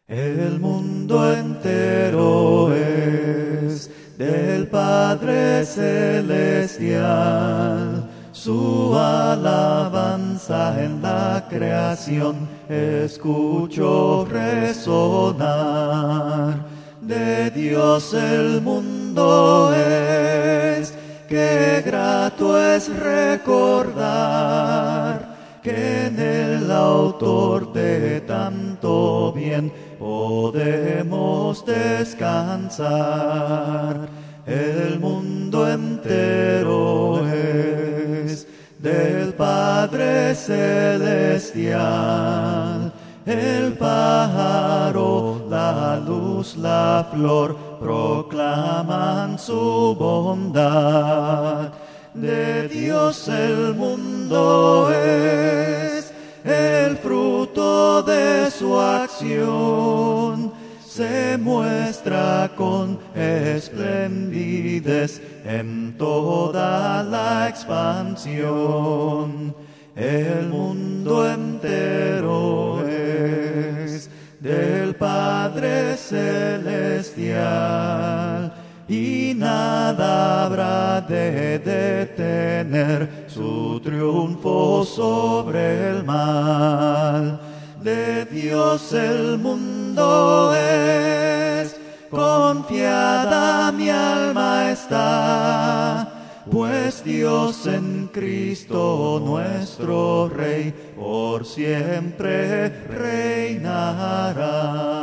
El mundo entero es del Padre Celestial, su alabanza en la creación escucho resonar. De Dios el mundo es, qué grato es recordar que en el autor de tanto bien podemos descansar. El mundo entero es del Padre Celestial. El pájaro, la luz, la flor proclaman su bondad. De Dios el mundo es, el fruto de su acción se muestra con esplendidez en toda la expansión. El mundo entero es del Padre Celestial, y nada habrá de detener su triunfo sobre el mal. De Dios el mundo es, confiada mi alma está, pues Dios en Cristo nuestro Rey por siempre reinará.